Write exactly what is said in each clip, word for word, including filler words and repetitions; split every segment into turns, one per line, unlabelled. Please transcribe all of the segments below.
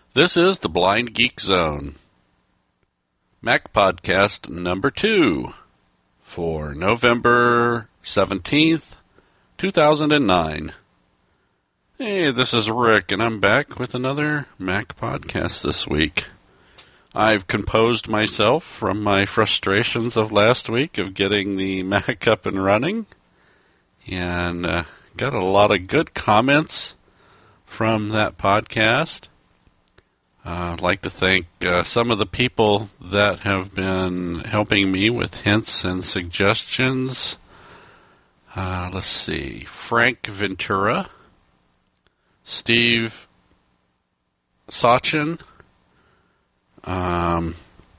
This is the Blind Geek Zone, Mac Podcast number two for November seventeenth, two thousand nine. Hey, this is Rick, and I'm back with another Mac Podcast this week. I've composed myself from my frustrations of last week of getting the Mac up and running, and uh, got a lot of good comments from that podcast. Uh, I'd like to thank uh, some of the people that have been helping me with hints and suggestions. Uh, let's see. Frank Ventura, Steve Sachin, um,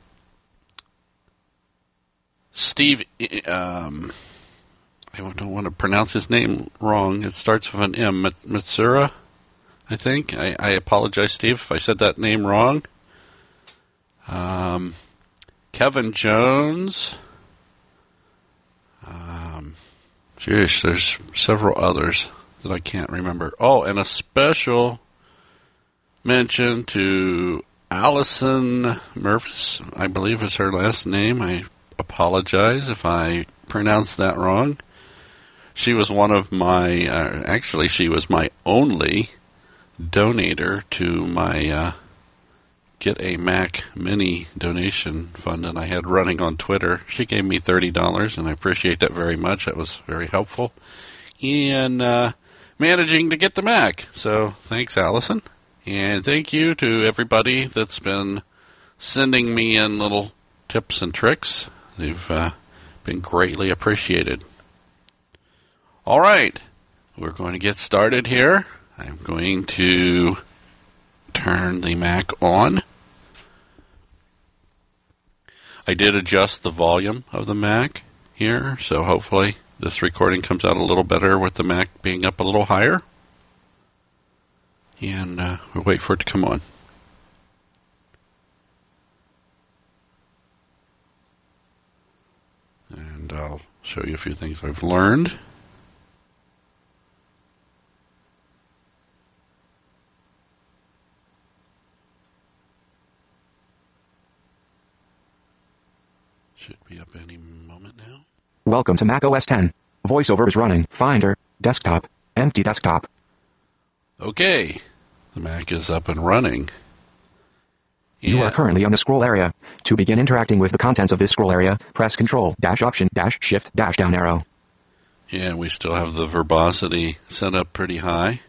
Steve, um, I don't want to pronounce his name wrong. It starts with an M. Mitsura, I think. I, I apologize, Steve, if I said that name wrong. Um, Kevin Jones. Um, geez, there's several others that I can't remember. Oh, and a special mention to Allison Mervis, I believe is her last name. I apologize if I pronounced that wrong. She was one of my, uh, actually she was my only donator to my uh, Get a Mac Mini donation fund that I had running on Twitter. She gave me thirty dollars, and I appreciate that very much. That was very helpful in uh, managing to get the Mac. So thanks, Allison. And thank you to everybody that's been sending me in little tips and tricks. They've uh, been greatly appreciated. All right, we're going to get started here. I'm going to turn the Mac on. I did adjust the volume of the Mac here, so hopefully this recording comes out a little better with the Mac being up a little higher. And uh, we'll wait for it to come on. And I'll show you a few things I've learned. Should be up any moment now.
Welcome to Mac O S ten. VoiceOver is running. Finder, desktop, empty desktop.
Okay, the Mac is up and running.
You
Yeah.
are currently on the scroll area. To begin interacting with the contents of this scroll area, press Control dash Option dash Shift dash down arrow.
Yeah, and we still have the verbosity set up pretty high.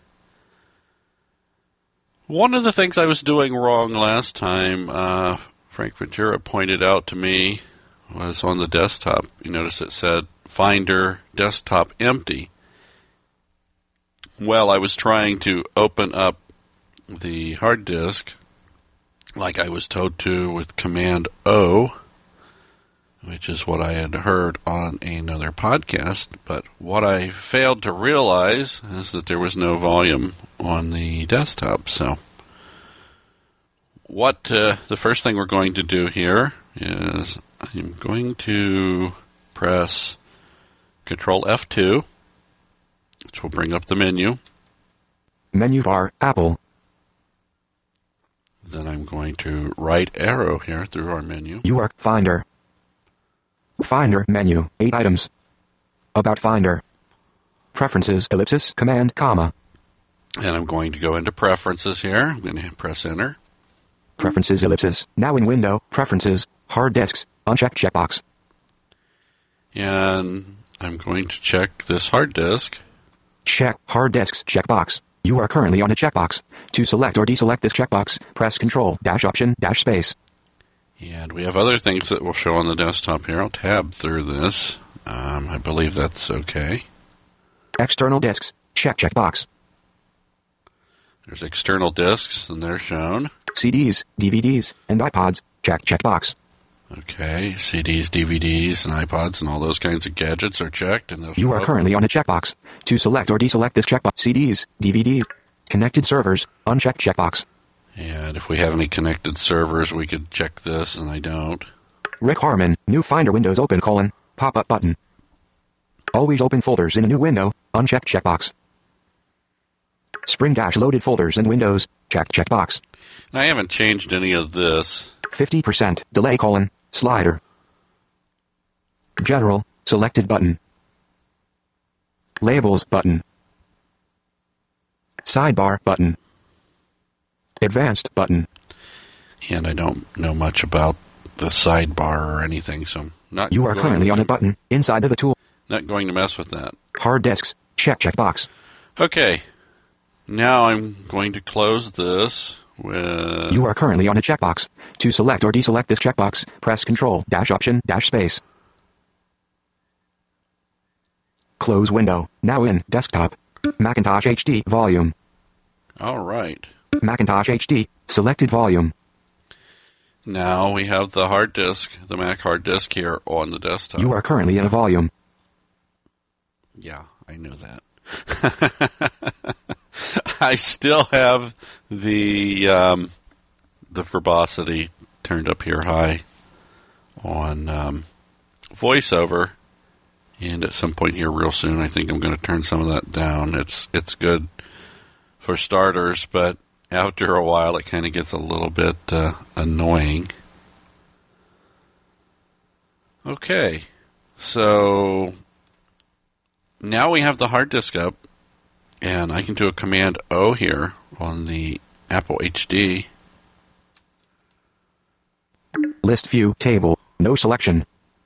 One of the things I was doing wrong last time, uh, Frank Ventura pointed out to me, was on the desktop. You notice it said Finder Desktop Empty. Well, I was trying to open up the hard disk like I was told to with Command O, which is what I had heard on another podcast. But what I failed to realize is that there was no volume on the desktop. So what uh, the first thing we're going to do here is I'm going to press Control F two, which will bring up the menu.
Menu bar, Apple.
Then I'm going to right arrow here through our menu.
You are Finder. Finder menu, eight items. About Finder. Preferences, ellipsis, command, comma.
And I'm going to go into Preferences here. I'm going to press Enter.
Preferences, ellipsis. Now in window, Preferences, hard disks, unchecked checkbox.
And I'm going to check this hard disk.
Check hard disks checkbox. You are currently on a checkbox. To select or deselect this checkbox, press Control dash Option dash Space.
And we have other things that will show on the desktop here. I'll tab through this. Um, I believe that's okay.
External disks, check checkbox.
There's external disks, and they're shown.
C Ds, D V Ds, and iPods, check checkbox.
Okay, C Ds, D V Ds, and iPods, and all those kinds of gadgets are checked. And they'll
You
show
are
up.
currently on a checkbox. To select or deselect this checkbox, C Ds, D V Ds, connected servers, unchecked checkbox.
And if we have any connected servers, we could check this, and I don't.
Rick Harmon, new Finder Windows open colon, pop-up button. Always open folders in a new window, unchecked checkbox. Spring dash loaded folders and windows. Checked checkbox.
And I haven't changed any of this.
fifty percent delay colon. Slider. General. Selected button. Labels button. Sidebar button. Advanced button.
And I don't know much about the sidebar or anything, so I'm not.
You are
going
currently
to,
on a button inside of the tool.
Not going to mess with that.
Hard disks. Check checkbox.
Okay. Now I'm going to close this with.
You are currently on a checkbox. To select or deselect this checkbox, press Control dash Option dash Space. Close window. Now in desktop. Macintosh H D volume.
All right.
Macintosh H D selected volume.
Now we have the hard disk, the Mac hard disk here on the desktop.
You are currently in a volume.
Yeah, I knew that. I still have the um, the verbosity turned up here high on um, VoiceOver, and at some point here real soon, I think I'm going to turn some of that down. It's it's good for starters, but after a while, it kind of gets a little bit uh, annoying. Okay, so now we have the hard disk up, and I can do a Command O here on the Apple H D.
List view table. No selection.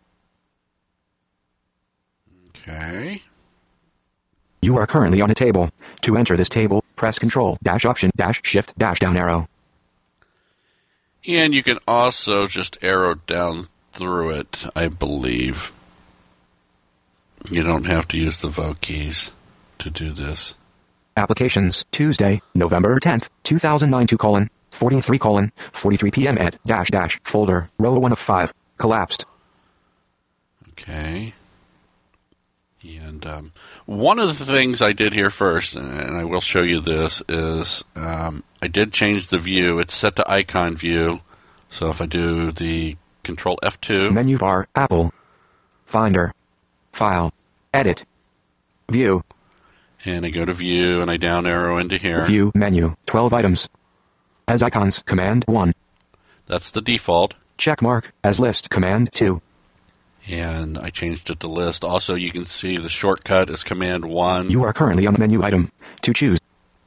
Okay.
You are currently on a table. To enter this table, press Control dash Option dash Shift dash down arrow.
And you can also just arrow down through it, I believe. You don't have to use the V O keys to do this.
Applications, Tuesday, November tenth, two thousand nine, two colon, forty-three colon, forty-three p.m. at dash dash folder, row one of five, collapsed.
Okay. And um, one of the things I did here first, and I will show you this, is um, I did change the view. It's set to icon view. So if I do the Control F two.
Menu bar, Apple. Finder. File. Edit. View.
And I go to view and I down arrow into here.
View menu, twelve items. As icons, Command one.
That's the default.
Check mark, as list, Command two.
And I changed it to list. Also, you can see the shortcut is Command one.
You are currently on the menu item. To choose.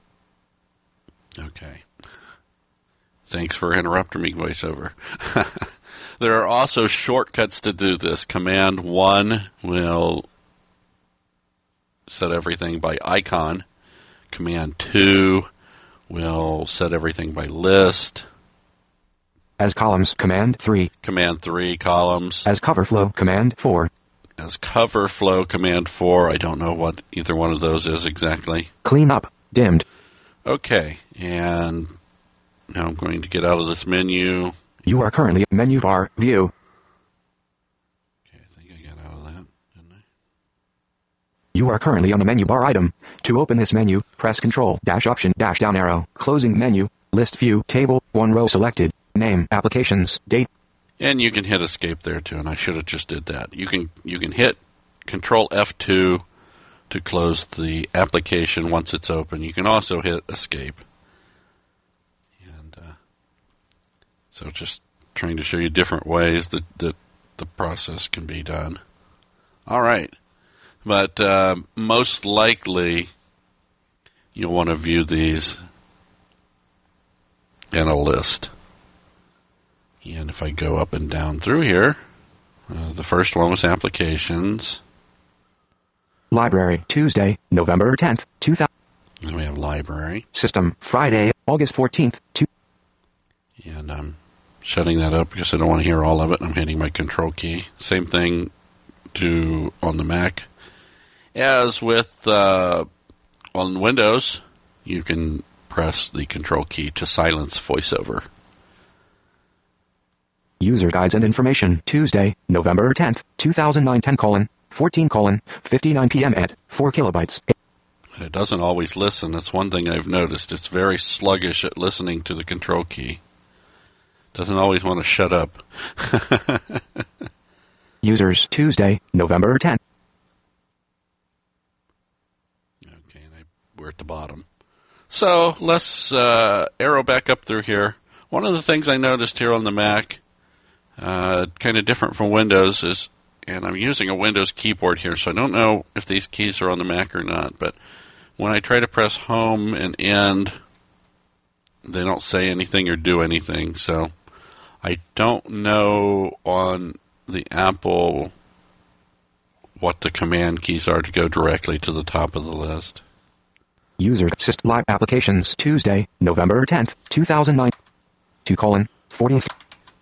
Okay. Thanks for interrupting me, VoiceOver. There are also shortcuts to do this. Command one will set everything by icon. Command two will set everything by list.
As columns, Command three.
Command three, columns.
As cover flow, Command four.
As cover flow, Command four. I don't know what either one of those is exactly.
Clean up, dimmed.
Okay, and now I'm going to get out of this menu.
You are currently menu bar, view.
Okay, I think I got out of that, didn't I?
You are currently on a menu bar item. To open this menu, press Control dash Option dash down arrow. Closing menu, list view, table, one row selected. Name, applications, date.
And you can hit escape there too, and I should have just did that. You can you can hit Control F two to close the application once it's open. You can also hit escape. And uh, so just trying to show you different ways that, that the process can be done. All right. But uh, most likely you'll want to view these in a list. And if I go up and down through here, uh, the first one was applications.
Library, Tuesday, November tenth, two thousand.
And we have library.
System, Friday, August fourteenth, two.
And I'm shutting that up because I don't want to hear all of it. I'm hitting my control key. Same thing to on the Mac. As with uh, on Windows, you can press the control key to silence VoiceOver.
User guides and information, Tuesday, November tenth, two thousand nine, ten colon, fourteen colon, fifty-nine p.m. at four kilobytes.
And it doesn't always listen. That's one thing I've noticed. It's very sluggish at listening to the control key. Doesn't always want to shut up.
Users, Tuesday, November tenth.
Okay, and I, we're at the bottom. So let's uh, arrow back up through here. One of the things I noticed here on the Mac, uh, kind of different from Windows, is, and I'm using a Windows keyboard here, so I don't know if these keys are on the Mac or not, but when I try to press home and end, they don't say anything or do anything, so I don't know on the Apple what the command keys are to go directly to the top of the list.
User Assist Live Applications Tuesday, November tenth, two thousand nine. two colon forty-three.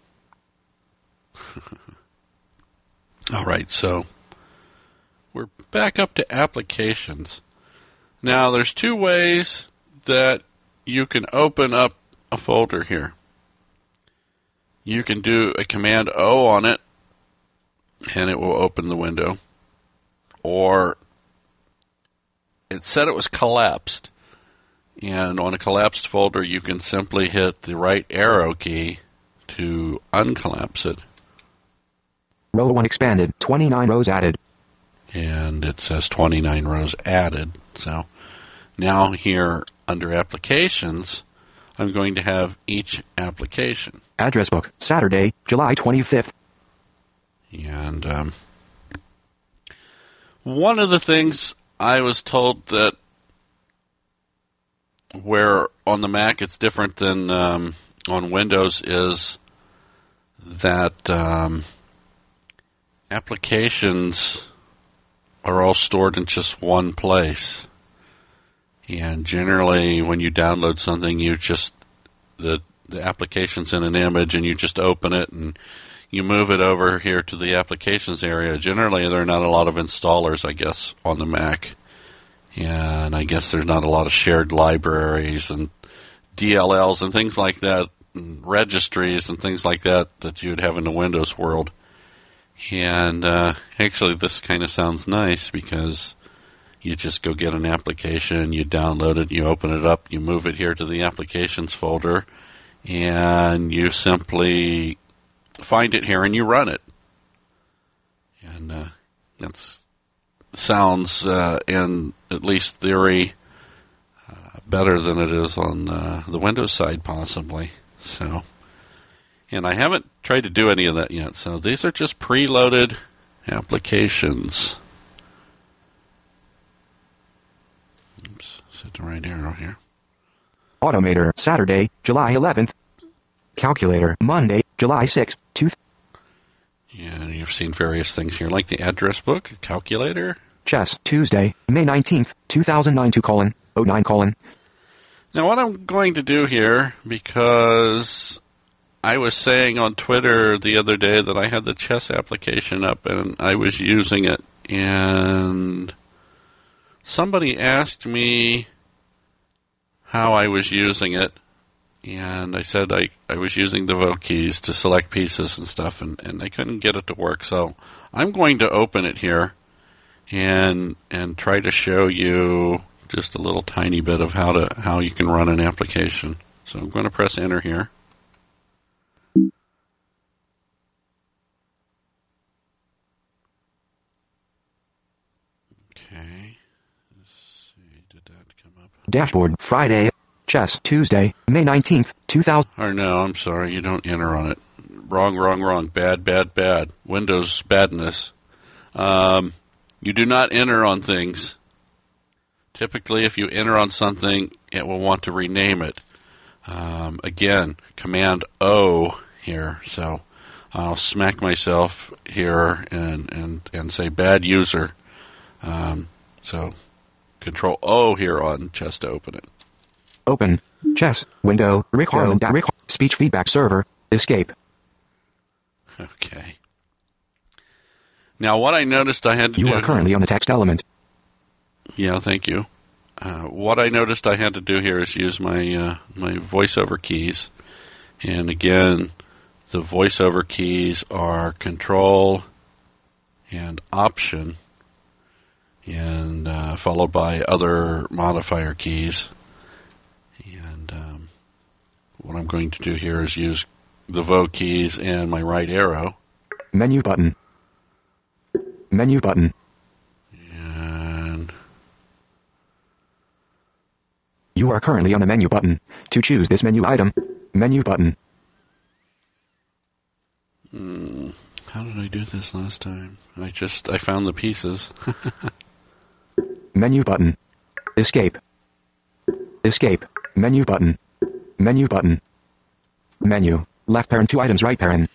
All right, so we're back up to applications. Now, there's two ways that you can open up a folder here. You can do a Command O on it, and it will open the window. Or it said it was collapsed. And on a collapsed folder, you can simply hit the right arrow key to uncollapse it.
Row one expanded, twenty-nine rows added.
And it says twenty-nine rows added. So now here under Applications, I'm going to have each application.
Address book, Saturday, July twenty-fifth.
And um, one of the things I was told that where on the Mac it's different than um, on Windows is that um, applications are all stored in just one place. And generally, when you download something, you just the the application's in an image, and you just open it and you move it over here to the applications area. Generally, there are not a lot of installers, I guess, on the Mac. And I guess there's not a lot of shared libraries and D L Ls and things like that, and registries and things like that that you'd have in the Windows world. And uh, actually, this kind of sounds nice because you just go get an application, you download it, you open it up, you move it here to the applications folder, and you simply find it here and you run it. And uh, that's sounds, uh, in at least theory, uh, better than it is on uh, the Windows side, possibly. So, and I haven't tried to do any of that yet. So these are just preloaded applications. Oops, set the right arrow here.
Automator, Saturday, July eleventh. Calculator, Monday, July sixth, two.
Yeah, you've seen various things here, like the address book, calculator.
Chess, Tuesday, May nineteenth, two thousand nine, two colon, oh nine colon.
Now, what I'm going to do here, because I was saying on Twitter the other day that I had the chess application up and I was using it, and somebody asked me how I was using it, and I said I, I was using the Vogue keys to select pieces and stuff, and, and I couldn't get it to work. So I'm going to open it here and and try to show you just a little tiny bit of how to how you can run an application. So I'm going to press enter here. Okay. Let's see. Did that come up?
Dashboard, Friday. Chess, Tuesday, May nineteenth, two thousand.
Or no, I'm sorry. You don't enter on it. Wrong, wrong, wrong. Bad, bad, bad. Windows badness. Um, you do not enter on things. Typically, if you enter on something, it will want to rename it. Um, again, Command O here. So I'll smack myself here and, and, and say bad user. Um, so Control O here on chess to open it.
Open. Chess. Window. Rick Harlan. Rick. Speech feedback server. Escape.
Okay. Now, what I noticed I had to
you
do...
You are currently on the text element.
Yeah, thank you. Uh, what I noticed I had to do here is use my uh, my voiceover keys. And again, the voiceover keys are Control and Option, and uh, followed by other modifier keys. And um, what I'm going to do here is use the Vogue keys and my right arrow.
Menu button. Menu button.
And
you You are currently on the menu button. To choose this menu item, menu button.
Hmm. How did I do this last time? I just, I found the pieces.
Menu button. Escape. Escape. Menu button. Menu button. Menu. Left parent two items, right parent.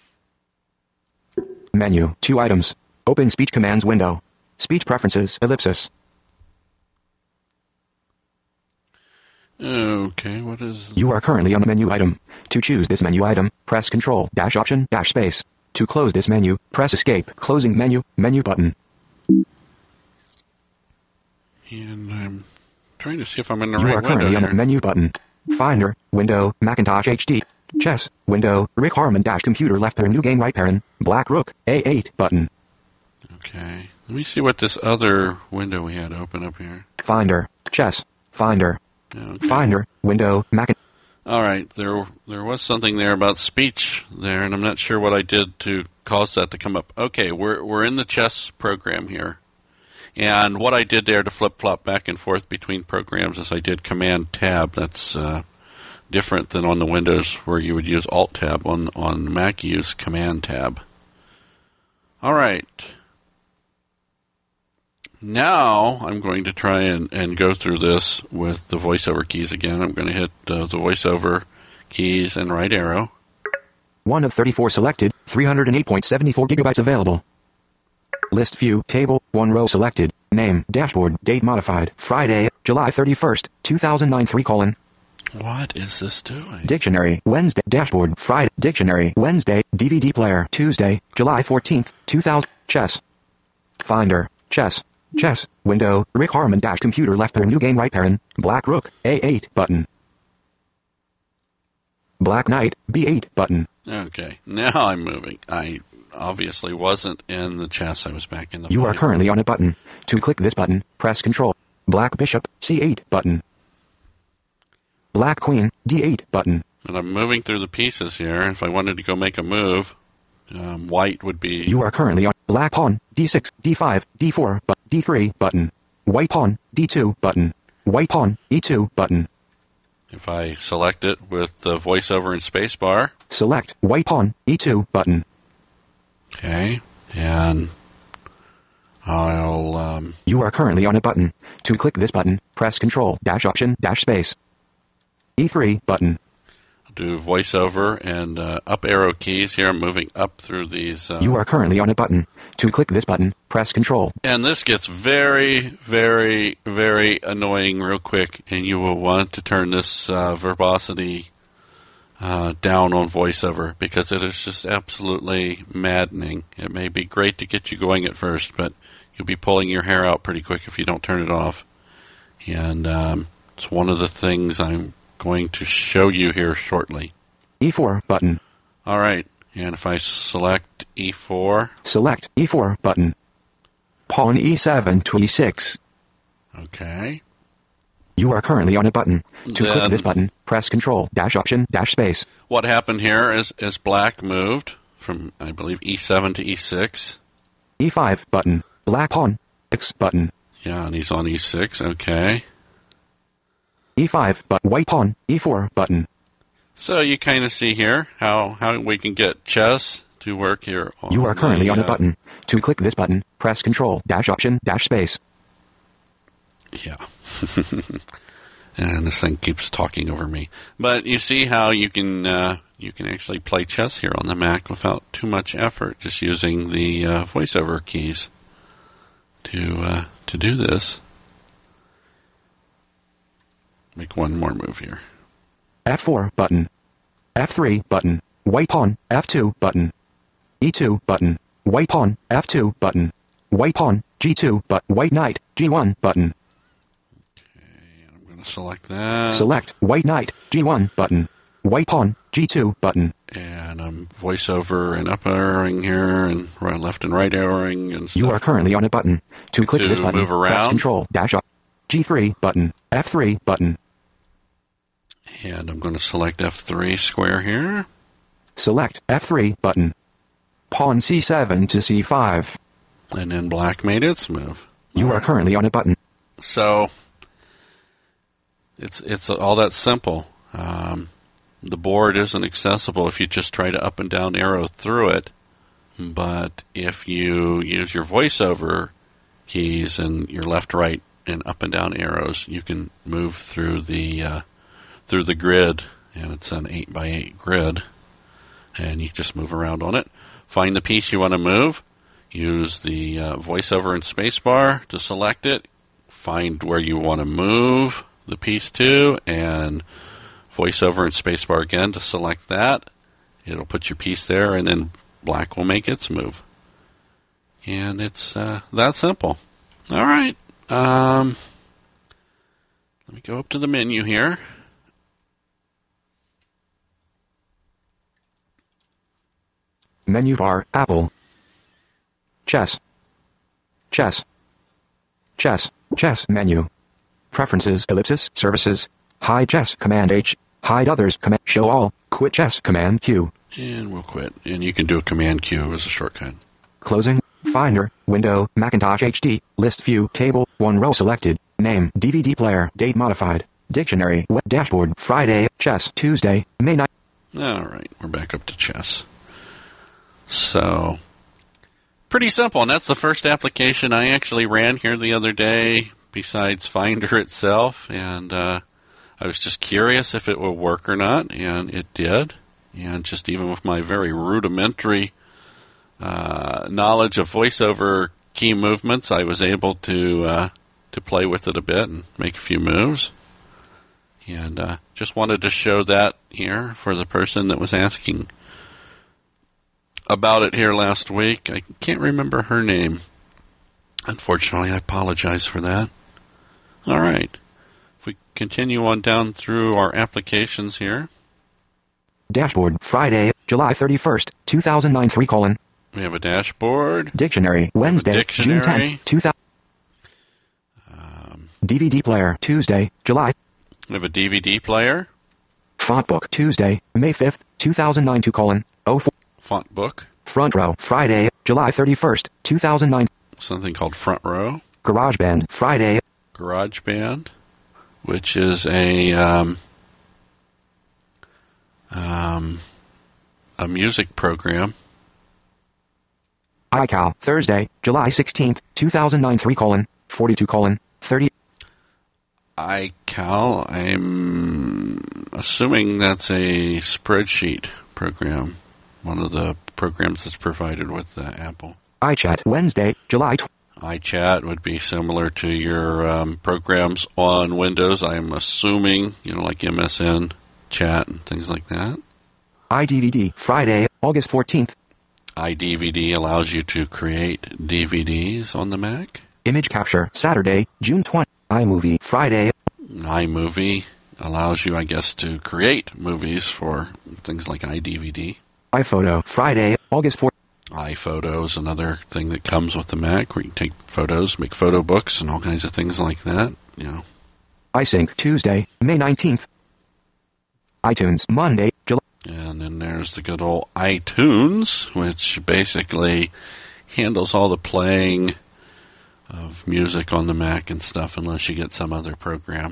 Menu. Two items. Open speech commands window. Speech preferences, ellipsis.
Okay, what is...
You are currently on the menu item. To choose this menu item, press Control, dash Option, dash Space. To close this menu, press Escape. Closing menu, menu button.
And I'm trying to see if I'm in the
You
right
are currently
window
on the
here.
menu button. Finder, window, Macintosh H D. Chess, window, Rick Harmon dash computer left parent new game right parent, Black Rook, A eight button.
Okay, let me see what this other window we had open up here.
Finder, chess, finder,
Okay.
finder, window, Mac.
All right, there there was something there about speech there, and I'm not sure what I did to cause that to come up. Okay, we're we're in the chess program here, and what I did there to flip flop back and forth between programs is I did Command Tab. That's uh, different than on the Windows where you would use Alt Tab. On on Mac, you use Command Tab. All right. Now I'm going to try and, and go through this with the voiceover keys again. I'm going to hit uh, the voiceover keys and right arrow.
one of thirty-four selected, three hundred eight point seven four gigabytes available. List view, table, one row selected, name, dashboard, date modified, Friday, July thirty-first, two thousand nine, three colon.
What is this doing?
Dictionary, Wednesday, dashboard, Friday, dictionary, Wednesday, D V D player, Tuesday, July fourteenth, two thousand, chess. Finder, chess, chess, window, Rick Harmon dash computer left parent new game right parent, Black Rook, A eight button. Black Knight, B eight button.
Okay, now I'm moving. I obviously wasn't in the chess. I was back in the...
You are
volume.
currently on a button. To click this button, press Control. Black Bishop, C eight button. Black Queen, D eight button.
And I'm moving through the pieces here. If I wanted to go make a move, um, white would be...
You are currently on Black Pawn, D six, D five, D four, but D three button. White Pawn, D two button. White Pawn, E two button.
If I select it with the voiceover and spacebar.
Select White Pawn, E two button.
Okay, and I'll... Um,
You are currently on a button. To click this button, press Control, dash Option, dash Space. E three button.
do voiceover and uh, up arrow keys here. I'm moving up through these. Uh,
You are currently on a button. To click this button, press Control.
And this gets very, very, very annoying real quick, and you will want to turn this uh, verbosity uh, down on voiceover because it is just absolutely maddening. It may be great to get you going at first, but you'll be pulling your hair out pretty quick if you don't turn it off. And um, it's one of the things I'm going to show you here shortly.
E four button.
All right. And if I select E four.
Select E four button. Pawn E seven to E six.
Okay.
You are currently on a button. To
Then-
click this button, press Control, dash Option, dash Space.
What happened here is, is black moved from, I believe, E seven to E six.
E five button. Black pawn. X button.
Yeah, and he's on E six. Okay.
E five but white pawn. E four button.
So you kind of see here how, how we can get chess to work here. On
You are currently
the,
on a
uh,
button. To click this button, press Control, dash Option, dash Space.
Yeah. And this thing keeps talking over me. But you see how you can uh, you can actually play chess here on the Mac without too much effort, just using the uh, voiceover keys to uh, to do this. Make one more move here.
F four button. F three button. White pawn. F two button. E two button. White pawn. F two button. White pawn. G two but white knight. G one button.
I'm going to select that.
Select white knight. G one button. White pawn. G two button.
And I'm voiceover and up arrowing here, and right, left and right arrowing and stuff.
You are currently on a button. To click
To
this button,
move
press
around.
Control, dash up. G three button. F three button.
And I'm going to select F three square here.
Select F three button. Pawn C seven to C five.
And then black made its move.
You are currently on a button.
So, it's it's all that simple. Um, the board isn't accessible if you just try to up and down arrow through it. But if you use your voiceover keys and your left, right, and up and down arrows, you can move through the uh, through the grid, and it's an eight by eight grid, and you just move around on it. Find the piece you want to move. Use the uh, voiceover and spacebar to select it. Find where you want to move the piece to, and voiceover and spacebar again to select that. It'll put your piece there, and then black will make its move. And it's uh, that simple. All right. Um, let me go up to the menu here.
Menu bar, Apple. Chess. Chess. Chess. Chess menu. Preferences, ellipsis, services. Hide chess, Command H. Hide others, Command show all. Quit chess, Command Q.
And we'll quit. And you can do a Command Q as a shortcut.
Closing. Finder. Window. Macintosh H D. List view. Table. One row selected. Name. D V D player. Date modified. Dictionary. Web dashboard. Friday. Chess. Tuesday. May ninth.
All right. We're back up to chess. So, pretty simple. And that's the first application I actually ran here the other day besides Finder itself. And uh, I was just curious if it would work or not. And it did. And just even with my very rudimentary uh, knowledge of voiceover key movements, I was able to uh, to play with it a bit and make a few moves. And uh, just wanted to show that here for the person that was asking about it here last week. I can't remember her name. Unfortunately, I apologize for that. All right. If we continue on down through our applications here.
Dashboard, Friday, July thirty-first, two thousand nine, three colon.
We have a dashboard.
Dictionary, Wednesday,
dictionary.
June tenth, two thousand.
Um,
D V D player, Tuesday, July.
we have a D V D player.
Font book, Tuesday, May fifth, two thousand nine, two colon, oh four.
Font book.
Front row, Friday, July thirty-first, two thousand nine.
Something called Front Row.
GarageBand, Friday.
GarageBand, which is a um, um, a music program.
iCal, Thursday, July sixteenth, two thousand nine, three colon, forty-two colon, thirty.
iCal, I'm assuming that's a spreadsheet program. One of the programs that's provided with uh, Apple.
iChat, Wednesday, July twentieth.
iChat would be similar to your um, programs on Windows, I'm assuming, you know, like M S N, chat, and things like that.
iDVD, Friday, August fourteenth.
iDVD allows you to create D V Ds on the Mac.
Image capture, Saturday, June twentieth. iMovie, Friday.
iMovie allows you, I guess, to create movies for things like iDVD.
iPhoto, Friday, August fourth.
iPhoto is another thing that comes with the Mac, where you can take photos, make photo books, and all kinds of things like that. You know.
iSync, Tuesday, May nineteenth. iTunes, Monday, July.
And then there's the good old iTunes, which basically handles all the playing of music on the Mac and stuff, unless you get some other program.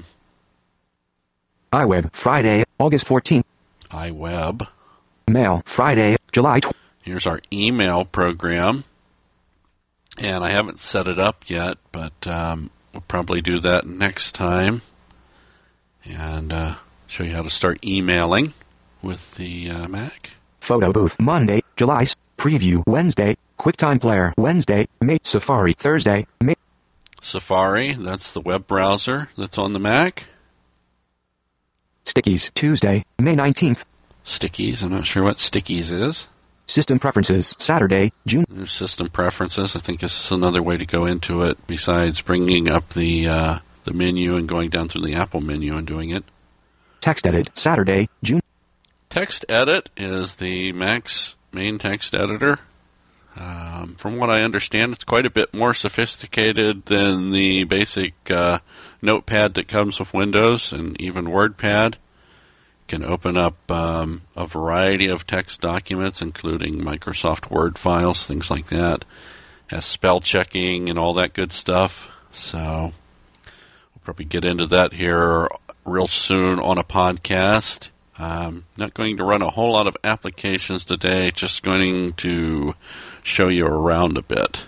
iWeb, Friday, August fourteenth.
iWeb.
Mail, Friday, July twentieth.
Here's our email program. And I haven't set it up yet, but um, we'll probably do that next time. And uh, show you how to start emailing with the uh, Mac.
Photo booth, Monday, July sixth. Preview, Wednesday. QuickTime Player, Wednesday, May. Safari, Thursday, May.
Safari, that's the web browser that's on the Mac.
Stickies, Tuesday, May nineteenth.
Stickies, I'm not sure what Stickies is.
System Preferences, Saturday, June.
There's System Preferences. I think this is another way to go into it besides bringing up the uh, the menu and going down through the Apple menu and doing it.
Text Edit, Saturday, June.
Text Edit is the Mac's main text editor. Um, from what I understand, it's quite a bit more sophisticated than the basic uh, notepad that comes with Windows and even WordPad. Can open up um, a variety of text documents, including Microsoft Word files, things like that. Has spell checking and all that good stuff. So we'll probably get into that here real soon on a podcast. I'm not going to run a whole lot of applications today, just going to show you around a bit.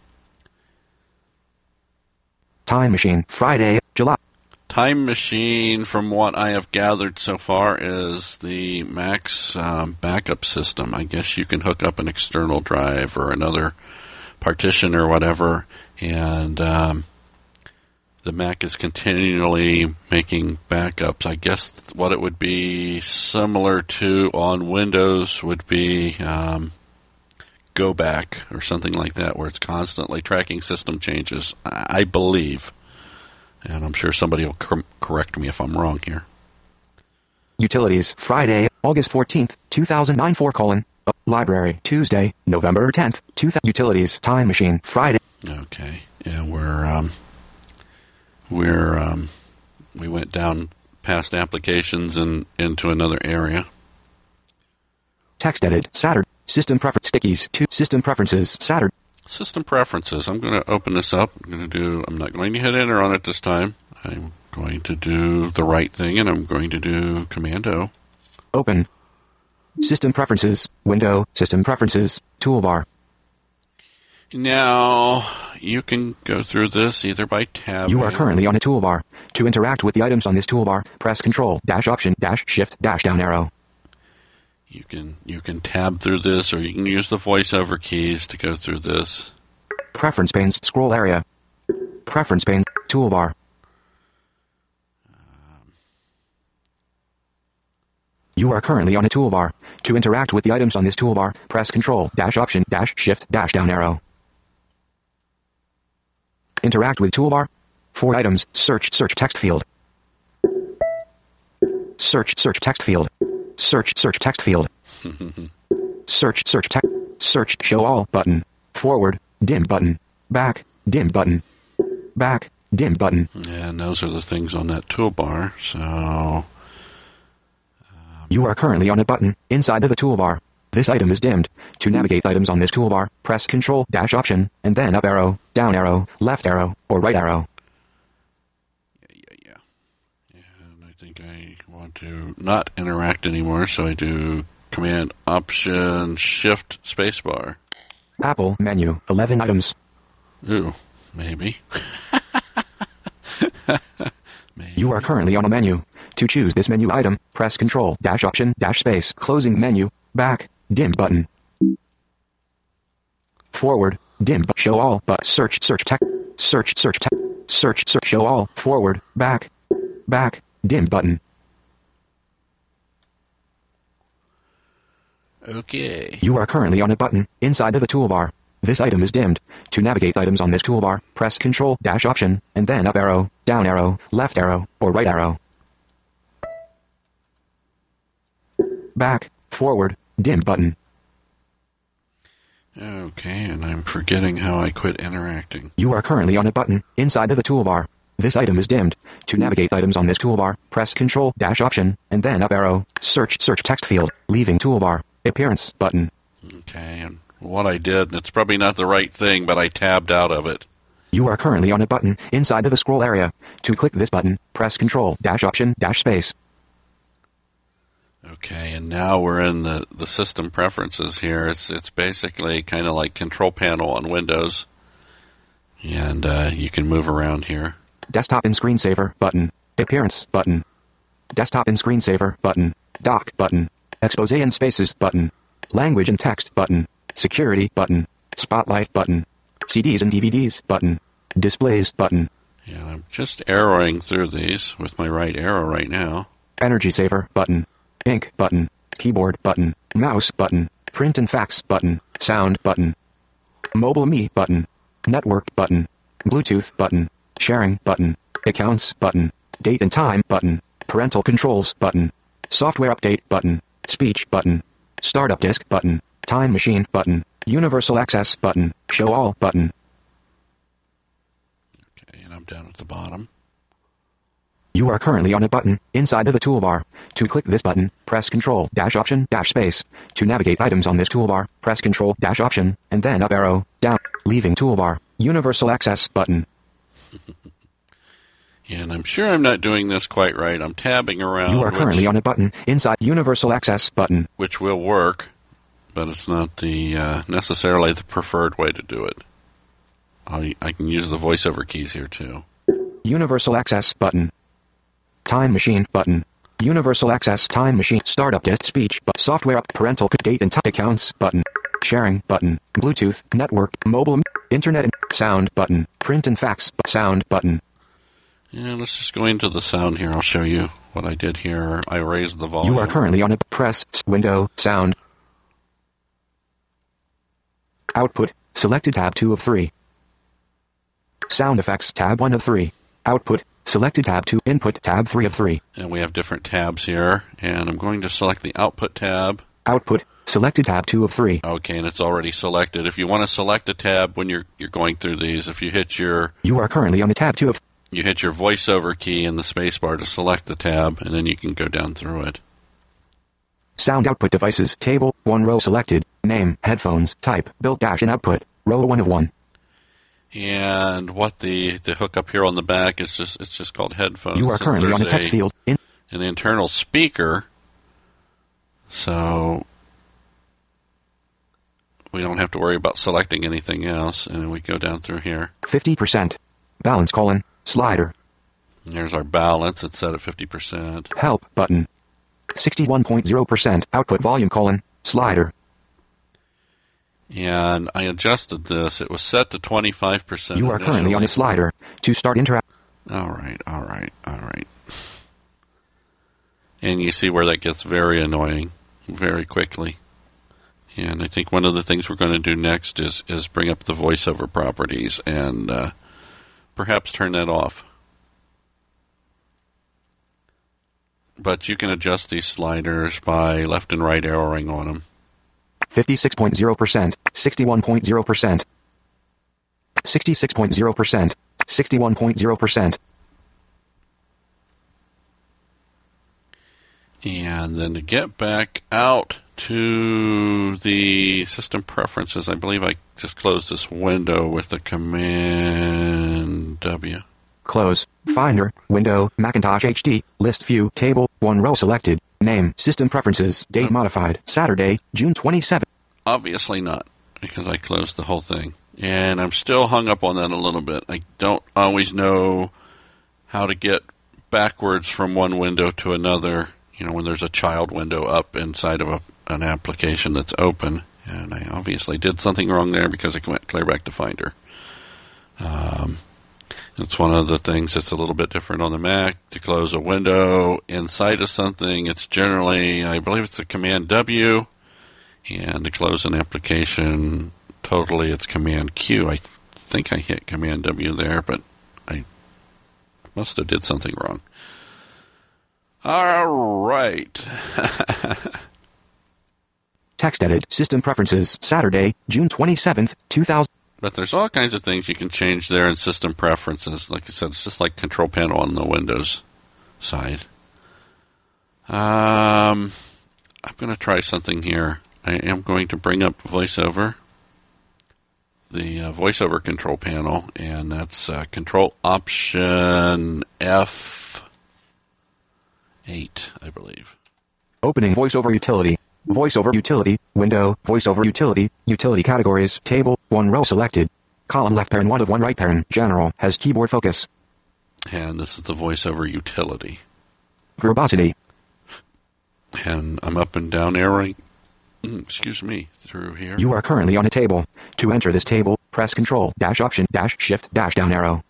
Time Machine, Friday, July.
Time Machine, from what I have gathered so far, is the Mac's um, backup system. I guess you can hook up an external drive or another partition or whatever, and um, the Mac is continually making backups. I guess what it would be similar to on Windows would be um, Go Back or something like that, where it's constantly tracking system changes, I believe. And I'm sure somebody will cor- correct me if I'm wrong here.
Utilities, Friday, August fourteenth, two thousand nine, four colon. Uh, library, Tuesday, November tenth, two thousand. Utilities, Time Machine, Friday.
Okay. Yeah, we're, um, we're, um, we went down past applications and into another area.
Text edit, Saturday. System preference, stickies, to system preferences, Saturday.
System preferences. I'm going to open this up. I'm going to do, I'm not going to hit enter on it this time. I'm going to do the right thing, and I'm going to do Command O.
Open. System preferences, window, system preferences, toolbar.
Now, you can go through this either by tab.
You are currently on a toolbar. To interact with the items on this toolbar, press Control, dash Option, dash Shift, dash down arrow.
You can you can tab through this, or you can use the voiceover keys to go through this.
Preference panes, scroll area. Preference panes, toolbar. Um. You are currently on a toolbar. To interact with the items on this toolbar, press Control, dash Option, dash Shift, dash down arrow. Interact with toolbar. For items, search, search text field. Search, search text field. Search, search text field. Search, search text. Search, show all button. Forward, dim button. Back, dim button. Back, dim button.
And those are the things on that toolbar, so... Um,
you are currently on a button inside of the toolbar. This item is dimmed. To navigate items on this toolbar, press Control, dash Option, and then up arrow, down arrow, left arrow, or right arrow.
Yeah, yeah, yeah. And I think I want to not interact anymore, so I do Command Option Shift Spacebar.
Apple menu, eleven items.
Ooh, maybe. maybe.
You are currently on a menu. To choose this menu item, press Control, dash Option, dash Space, closing menu, back, dim button. Forward, dim, but show all, but search, search text, search, search text, search, search, show all, forward, back, back, dim button.
Okay.
You are currently on a button inside of the toolbar. This item is dimmed. To navigate items on this toolbar, press Control, dash Option, and then up arrow, down arrow, left arrow, or right arrow. Back, forward, dim button.
Okay, and I'm forgetting how I quit interacting.
You are currently on a button inside of the toolbar. This item is dimmed. To navigate items on this toolbar, press Control, dash Option, and then up arrow, search, search text field, leaving toolbar, appearance button.
Okay, and what I did, and it's probably not the right thing, but I tabbed out of it.
You are currently on a button inside of the scroll area. To click this button, press Control, dash Option, dash Space.
Okay, and now we're in the, the system preferences here. It's it's basically kind of like Control Panel on Windows, and uh, you can move around here.
Desktop and screensaver button, appearance button, desktop and screensaver button, dock button, expose and spaces button, language and text button, security button, spotlight button, C Ds and D V Ds button, displays button.
Yeah, I'm just arrowing through these with my right arrow right now.
Energy saver button, ink button, keyboard button, mouse button, print and fax button, sound button, mobile me button, network button, Bluetooth button, sharing button, accounts button, date and time button, parental controls button, software update button, speech button, startup disk button, time machine button, universal access button, show all button.
Okay, and I'm down at the bottom.
You are currently on a button inside of the toolbar. To click this button, press Control, dash Option, dash Space. To navigate items on this toolbar, press Control, dash Option, and then up arrow, down, leaving toolbar, universal access button.
And I'm sure I'm not doing this quite right. I'm tabbing around.
You are currently
which,
on a button inside Universal Access button.
Which will work, but it's not the uh, necessarily the preferred way to do it. I'll, I can use the voiceover keys here too.
Universal Access button. Time Machine button. Universal Access Time Machine. Startup Disk Speech. But software up. Parental date and time accounts button. Sharing button. Bluetooth. Network. Mobile. Internet. Sound button. Print and fax. Sound button.
Yeah, let's just go into the sound here. I'll show you what I did here. I raised the volume.
You are currently on a press window sound. Output. Selected tab two of three. Sound effects tab one of three. Output. Selected tab two. Input tab three of three.
And we have different tabs here. And I'm going to select the output tab.
Output. Selected tab two of three.
Okay, and it's already selected. If you want to select a tab when you're you're going through these, if you hit your
You are currently on the tab two of
you hit your voiceover key in the spacebar to select the tab, and then you can go down through it.
Sound output devices table one row selected. Name headphones type built dash in output row one of one.
And what the the hook up here on the back is just it's just called headphones.
You are currently on a text field in
an internal speaker, so we don't have to worry about selecting anything else. And we go down through here.
fifty percent balance colon slider.
And there's our balance. It's set at fifty percent.
Help button. sixty-one point zero percent output volume colon slider.
And I adjusted this. It was set to twenty-five percent.
You are
initially.
currently on a slider to start interact.
All right, all right, all right. And you see where that gets very annoying very quickly. And I think one of the things we're going to do next is, is bring up the voiceover properties and uh, perhaps turn that off. But you can adjust these sliders by left and right arrowing on them.
fifty-six point zero percent, sixty-one point zero percent, sixty-six point zero percent, sixty-one point zero percent.
And then to get back out to the system preferences, I believe I just closed this window with the Command W.
Close. Finder. Window. Macintosh H D. List view. Table. One row selected. Name. System preferences. Date modified. Saturday, June twenty-seventh.
Obviously not, because I closed the whole thing. And I'm still hung up on that a little bit. I don't always know how to get backwards from one window to another, you know, when there's a child window up inside of a, an application that's open. And I obviously did something wrong there because I went clear back to Finder. Um, it's one of the things that's a little bit different on the Mac. To close a window inside of something, it's generally, I believe it's the Command W. And to close an application totally, it's Command Q. I th- think I hit Command W there, but I must have did something wrong. All right.
Text edit. System preferences. Saturday, June twenty-seventh, two thousand.
But there's all kinds of things you can change there in system preferences. Like I said, it's just like Control Panel on the Windows side. Um, I'm going to try something here. I am going to bring up VoiceOver, the uh, VoiceOver control panel, and that's uh, Control Option F eight, I believe.
Opening VoiceOver utility. VoiceOver utility. Window. VoiceOver utility. Utility categories. Table. One row selected. Column left parent one of one right parent. General. Has keyboard focus.
And this is the VoiceOver utility.
Verbosity.
And I'm up and down arrowing. Excuse me, through here.
You are currently on a table. To enter this table, press Control dash Option dash Shift dash down arrow.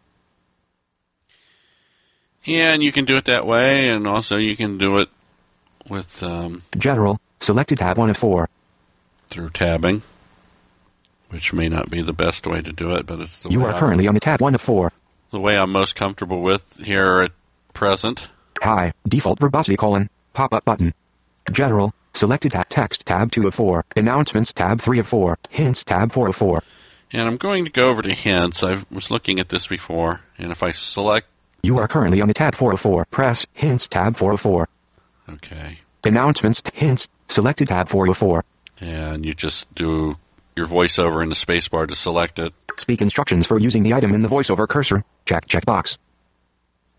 And you can do it that way, and also you can do it with um,
General. Selected tab one of four.
Through tabbing, which may not be the best way to do it, but it's the
you
way
are
I'm,
currently on the tab one of four.
The way I'm most comfortable with here at present.
Hi. Default verbosity colon pop up button. General. Selected tab text tab two of four. Announcements tab three of four. Hints tab four of four.
And I'm going to go over to hints. I was looking at this before, and if I select...
You are currently on the tab four of four. Press hints tab four of four.
Okay.
Announcements hints. Selected tab four of four.
And you just do your voiceover in the spacebar to select it.
Speak instructions for using the item in the voiceover cursor. Check checkbox.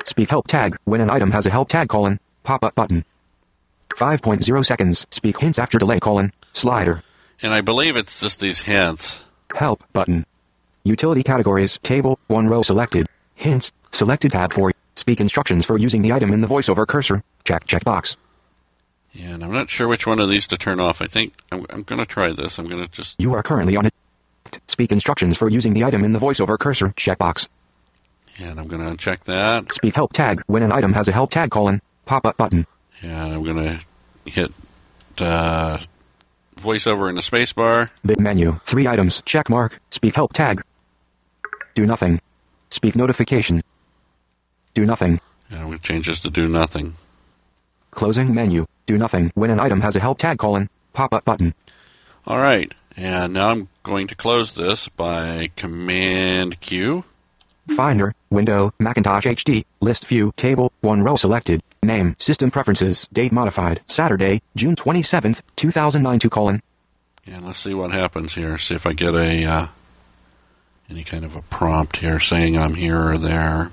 Speak help tag when an item has a help tag colon, pop-up button. five point zero seconds. Speak hints after delay colon, slider.
And I believe it's just these hints.
Help button. Utility categories, table, one row selected. Hints, selected tab for speak instructions for using the item in the voiceover cursor. Check checkbox.
Yeah, and I'm not sure which one of these to turn off. I think I'm, I'm going to try this. I'm going to just...
You are currently on it. Speak instructions for using the item in the voiceover cursor. Checkbox.
And I'm going to check that.
Speak help tag when an item has a help tag colon, pop-up button.
And I'm going to hit uh, voiceover in the space bar.
Bit menu. Three items. Check mark. Speak help tag. Do nothing. Speak notification. Do nothing.
And I'm going to change this to do nothing.
Closing menu. Do nothing when an item has a help tag colon, pop-up button.
All right. And now I'm going to close this by Command Q.
Finder, window, Macintosh H D, list view, table, one row selected, name, system preferences, date modified, Saturday, June twenty-seventh, two thousand nine, two colon.
And let's see what happens here. See if I get a, uh, any kind of a prompt here saying I'm here or there.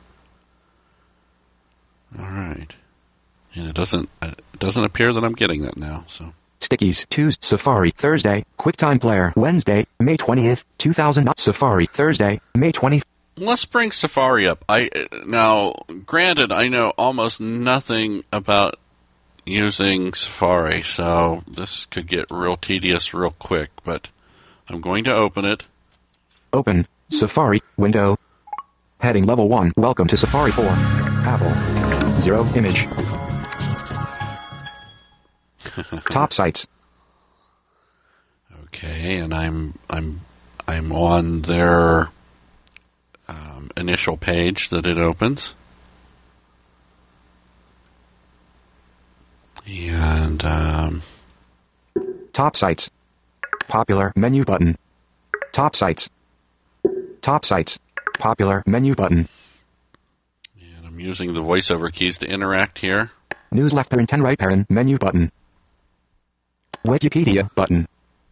All right. And it doesn't, it doesn't appear that I'm getting that now, so.
Stickies, Tuesday, Safari, Thursday, QuickTime Player, Wednesday, May twentieth, two thousand nine, Safari, Thursday, May twentieth.
Let's bring Safari up. I now, granted, I know almost nothing about using Safari, so this could get real tedious real quick, but I'm going to open it.
Open, Safari, window. Heading level one, welcome to Safari four. Apple. Zero, image. Top sites.
Okay, and I'm I'm I'm on their um, initial page that it opens, and um,
top sites. Popular menu button. Top sites. Top sites. Popular menu button.
And I'm using the voiceover keys to interact here.
News left parent ten right parent menu button. Wikipedia button.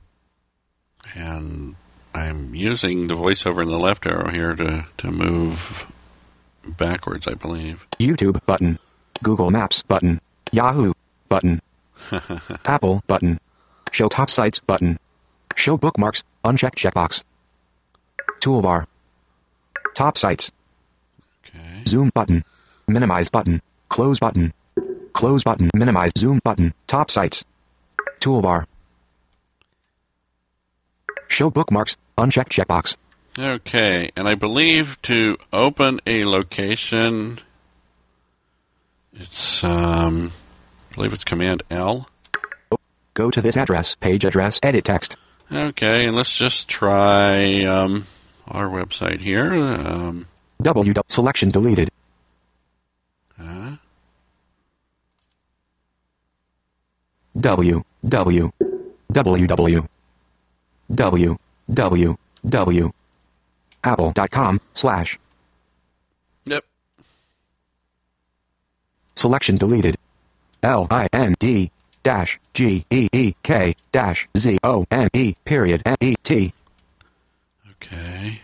And I'm using the voiceover in the left arrow here to, to move backwards, I believe.
YouTube button. Google Maps button. Yahoo button. Apple button. Show top sites button. Show bookmarks, unchecked checkbox. Toolbar. Top sites.
Okay.
Zoom button. Minimize button. Close button. Close button. Minimize zoom button. Top sites. Toolbar. Show bookmarks, unchecked checkbox.
Okay, and I believe to open a location, it's, um, I believe it's Command L.
Go to this address, page address, edit text.
Okay, and let's just try, um, our website here. Um,
W, selection deleted.
uh,
W, W, W, W, W, W, W, apple.com, slash.
Yep.
Selection deleted. L, I, N, D, dash, G, E, E, K, dash, Z, O, N, E, period, N, E, T,
Okay.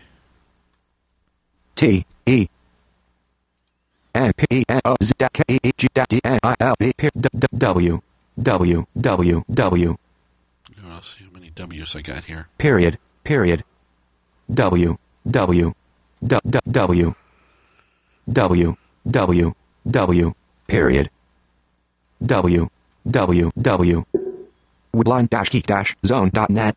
T, E, N, P, E, N, O, Z, da, K, E, E, G, da, D, N, I, L, B, period, D, D, W, W, W, W,
Let's see how many W's I got here.
period, period, W, W, D, D, W, W, W, W, period, W, W, W, woodline-geek-zone.net,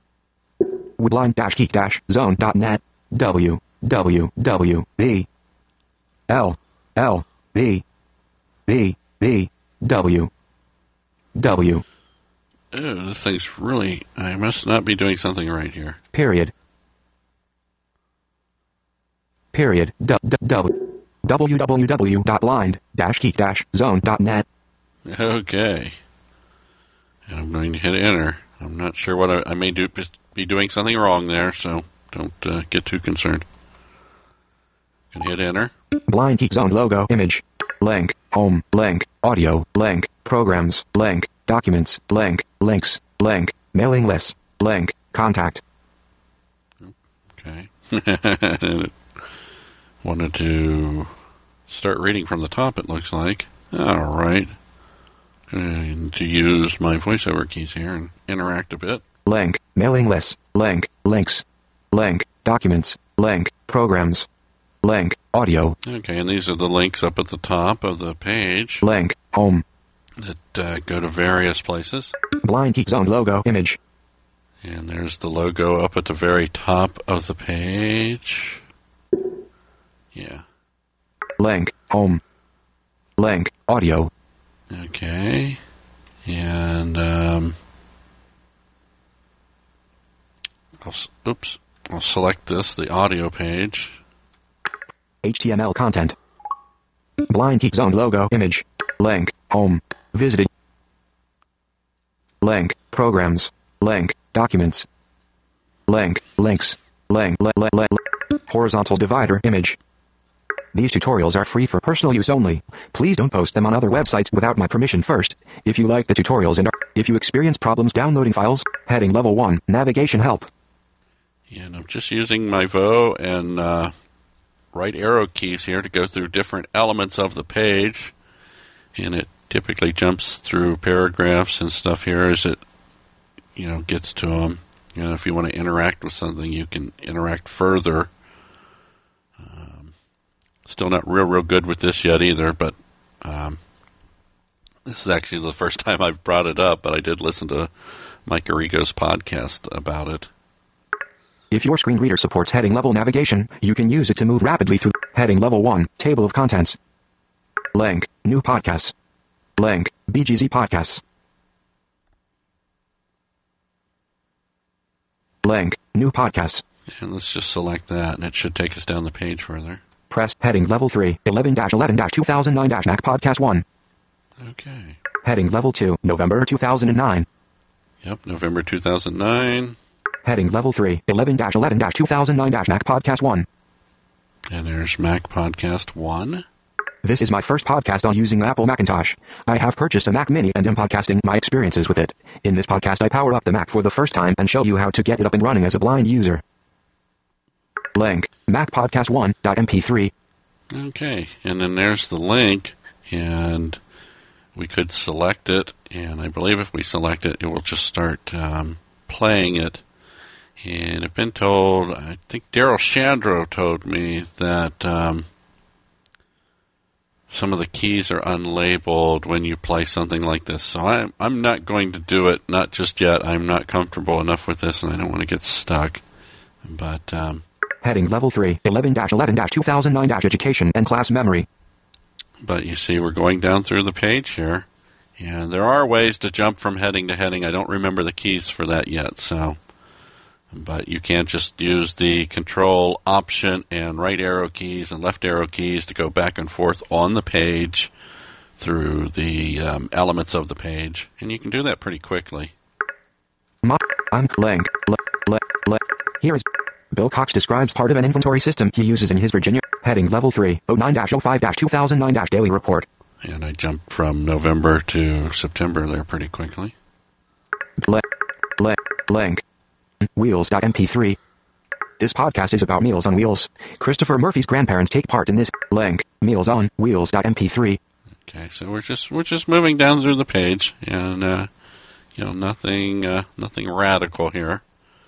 woodline-geek-zone.net, W, W, W, B, L, L, B, B, B, W, W,
Ew, this thing's really... I must not be doing something right here.
period, period, D, D, W, www.blind-geek-zone.net.
Okay. And I'm going to hit enter. I'm not sure what I, I may do, be doing something wrong there, so don't uh, get too concerned. Can hit enter.
Blind Geek Zone logo image. Link. Home. Link. Audio. Link. Programs. Link. Documents. Link. Links. Link. Mailing list. Link. Contact.
Okay. And it wanted to start reading from the top, it looks like. All right. And to use my voiceover keys here and interact a bit.
Link, mailing lists, link, links, link, documents, link, programs, link, audio.
Okay, and these are the links up at the top of the page.
Link, home.
That uh, go to various places.
Blind Geek Zone logo image.
And there's the logo up at the very top of the page. Yeah.
Link, home. Link, audio.
Okay. And, um... I'll, oops. I'll select this, the audio page.
H T M L content. Blind Geek Zone logo image. Link, home. Visited. Link, programs. Link, documents. Link, links. Link, le, le, le, le. Horizontal divider image. These tutorials are free for personal use only. Please don't post them on other websites without my permission first. If you like the tutorials and are, if you experience problems downloading files, heading level one, navigation help.
Yeah, and I'm just using my V O and uh, right arrow keys here to go through different elements of the page. And it typically jumps through paragraphs and stuff here as it, you know, gets to them. You know, if you want to interact with something, you can interact further. Um, still not real, real good with this yet either, but um, this is actually the first time I've brought it up, but I did listen to Mike Arrigo's podcast about it.
If your screen reader supports heading level navigation, you can use it to move rapidly through heading level one, table of contents. Link, new podcasts. Link, B G Z podcasts. Link, new podcasts.
And let's just select that, and it should take us down the page further.
Press heading level three, eleven dash eleven dash two thousand nine dash Mac Podcast one.
Okay.
Heading level two, November two thousand nine.
Yep, November two thousand nine.
Heading level three, eleven dash eleven dash two thousand nine dash Mac Podcast one.
And there's Mac Podcast one.
This is my first podcast on using Apple Macintosh. I have purchased a Mac Mini and am podcasting my experiences with it. In this podcast I power up the Mac for the first time and show you how to get it up and running as a blind user. Link, Mac Podcast one dot M P three.
Okay, and then there's the link, and we could select it, and I believe if we select it, it will just start um, playing it. And I've been told, I think Daryl Shandro told me that um, some of the keys are unlabeled when you play something like this. So I'm, I'm not going to do it, not just yet. I'm not comfortable enough with this, and I don't want to get stuck. But um,
Heading level three, eleven dash eleven dash two thousand nine dash education and class memory.
But you see, we're going down through the page here, and there are ways to jump from heading to heading. I don't remember the keys for that yet, so... But you can't just use the Control, Option, and right arrow keys and left arrow keys to go back and forth on the page through the um, elements of the page. And you can do that pretty quickly.
Mo- I'm link. Le- le- le- Here is Bill Cox describes part of an inventory system he uses in his Virginia. Heading level three, oh nine dash oh five dash two thousand nine dash daily report.
And I jumped from November to September there pretty quickly.
Le- le- link. Wheels dot M P three. This podcast is about Meals on Wheels. Christopher Murphy's grandparents take part in this. Link. Meals on Wheels dot M P three.
Okay, so we're just we're just moving down through the page, and uh, you know nothing uh, nothing radical here.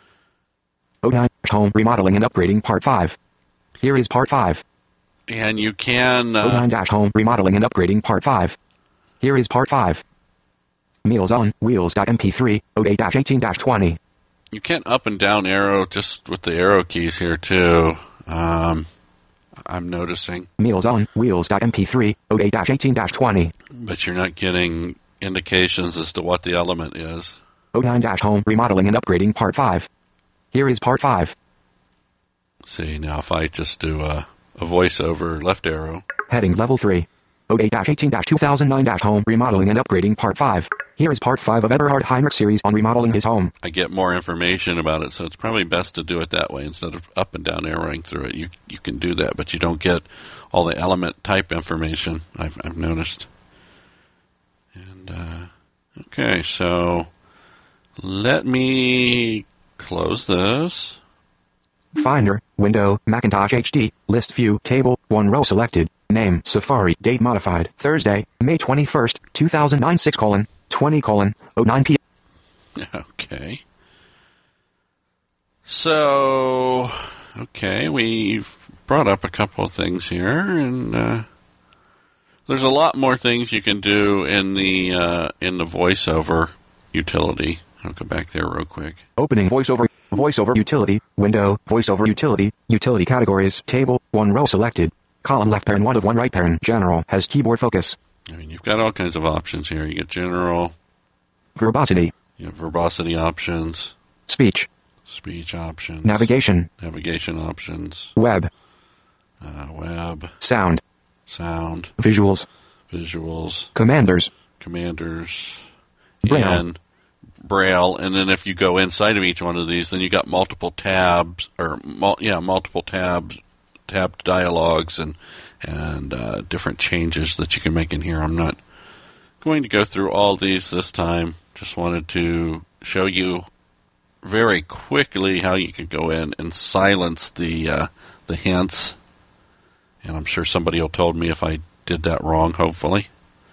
oh nine Home remodeling and upgrading part five. Here is part five.
And you can uh,
oh nine Home remodeling and upgrading part five. Here is part five. Meals on Wheels dot M P three. oh eight dash eighteen dash twenty.
You can up and down arrow just with the arrow keys here too. Um, I'm noticing.
Meals on Wheels dot M P three. oh eight dash eighteen dash twenty.
But you're not getting indications as to what the element is.
oh nine Home remodeling and upgrading part five. Here is part five.
See, now if I just do a, a voiceover left arrow.
Heading level three. oh eight dash eighteen dash two thousand nine dash Home remodeling and upgrading part five. Here is part five of Eberhard Heinrich series on remodeling his home.
I get more information about it, so it's probably best to do it that way instead of up and down arrowing through it. You you can do that, but you don't get all the element type information, I've, I've noticed. And, uh, okay, so let me close this.
Finder, window, Macintosh H D, list view, table, one row selected, Name, Safari. Date modified. Thursday, May twenty-first, two thousand nine. six colon, twenty colon, oh nine p m
Okay. So, okay, we've brought up a couple of things here, and uh, there's a lot more things you can do in the uh, in the VoiceOver utility. I'll go back there real quick.
Opening VoiceOver. VoiceOver utility. Window. VoiceOver utility. Utility categories. Table. One row selected. Column left parent. One of one right parent. General. Has keyboard focus.
I mean, you've got all kinds of options here. You get general.
Verbosity.
You have verbosity options.
Speech.
Speech options.
Navigation.
Navigation options.
Web.
Uh, web.
Sound.
Sound.
Visuals.
Visuals.
Commanders.
Commanders.
Braille.
And Braille. And then if you go inside of each one of these, then you got multiple tabs, or mul- yeah, multiple tabs, tabbed dialogues, and and uh, different changes that you can make in here. I'm not going to go through all these this time. Just wanted to show you very quickly how you can go in and silence the uh, the hints. And I'm sure somebody will tell me if I did that wrong, hopefully.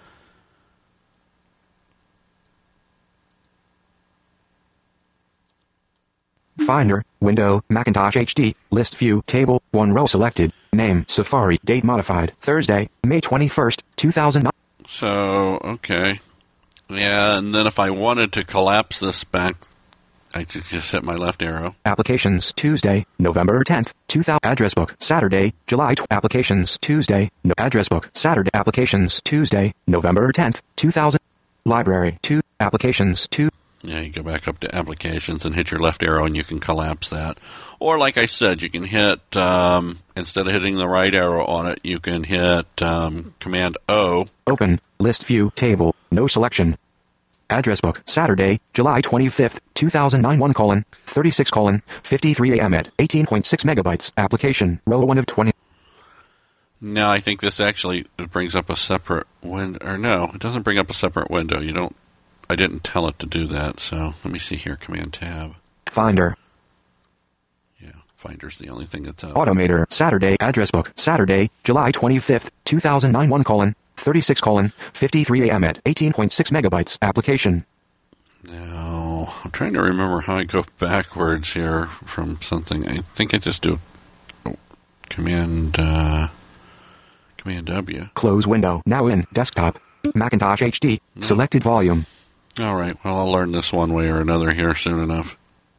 Finder, window, Macintosh H D, list view, table, one row selected, name, Safari, date modified, Thursday, May twenty-first, two thousand nine.
So, okay. Yeah, and then if I wanted to collapse this back, I could just hit my left arrow.
Applications, Tuesday, November tenth, two thousand. Address book, Saturday, July twelfth. Applications, Tuesday, no. Address book, Saturday. Applications, Tuesday, November tenth, two thousand. Library, two. Applications, two.
Yeah, you go back up to applications and hit your left arrow and you can collapse that. Or like I said, you can hit, um, instead of hitting the right arrow on it, you can hit um, Command O.
Open, list view, table, no selection. Address book, Saturday, July twenty-fifth, two thousand nine. one colon, thirty-six colon, fifty-three a m at eighteen point six megabytes. Application, row one of twenty.
Now I think this actually brings up a separate window, or no, it doesn't bring up a separate window. You don't, I didn't tell it to do that, so let me see here, Command Tab.
Finder.
Yeah, Finder's the only thing that's out.
Automator, Saturday, address book, Saturday, July twenty-fifth, two thousand nine. one colon, thirty-six colon, fifty-three a m at eighteen point six megabytes. Application.
Now, I'm trying to remember how I go backwards here from something. I think I just do oh, Command, uh, Command W.
Close window, now in, desktop, Macintosh H D,
No.
selected volume.
All right, well, I'll learn this one way or another here soon enough.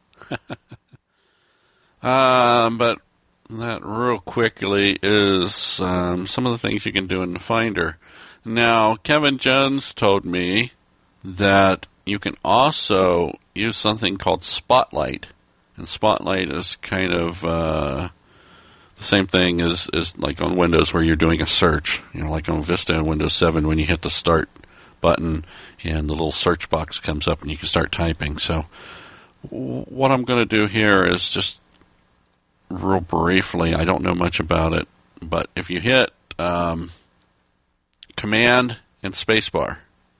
um, but that real quickly is um, some of the things you can do in the Finder. Now, Kevin Jones told me that you can also use something called Spotlight. And Spotlight is kind of uh, the same thing as, as like on Windows where you're doing a search. You know, like on Vista and Windows seven when you hit the Start button and the little search box comes up and you can start typing. So w- what I'm going to do here is just real briefly, I don't know much about it, but if you hit um, Command and Spacebar.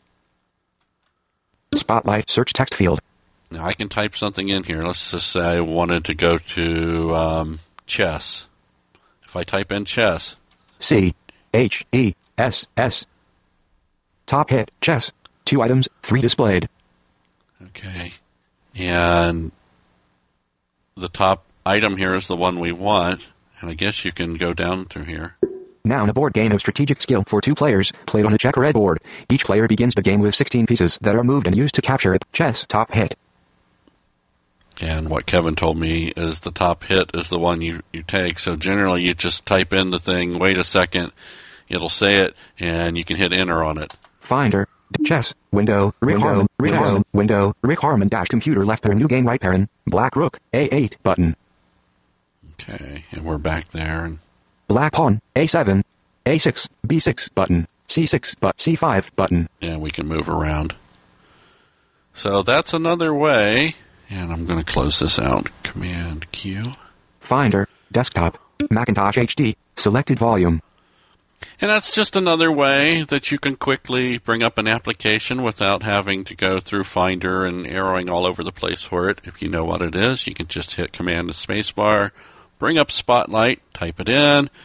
Spotlight, search text field.
Now I can type something in here. Let's just say I wanted to go to um, chess. If I type in chess.
C, H, E, S, S. Top hit, chess. Two items, three displayed.
Okay. And the top item here is the one we want. And I guess you can go down through here.
Noun, a board game of strategic skill for two players, played on a checkerhead board. Each player begins the game with sixteen pieces that are moved and used to capture it. Chess, top hit.
And what Kevin told me is the top hit is the one you, you take. So generally you just type in the thing, wait a second, it'll say it, and you can hit enter on it.
Finder, chess, window, Rick window, Harmon, Rick chess, Harmon, window, Rick Harmon dash computer left parent, new game right parent, black rook, A eight button.
Okay, and we're back there. And
black pawn, A seven, A six, B six button, C six, but C five button.
Yeah, we can move around. So that's another way. And I'm going to close this out. Command Q.
Finder, desktop, Macintosh H D, selected volume.
And that's just another way that you can quickly bring up an application without having to go through Finder and arrowing all over the place for it. If you know what it is, you can just hit Command and Spacebar, bring up Spotlight, type it in.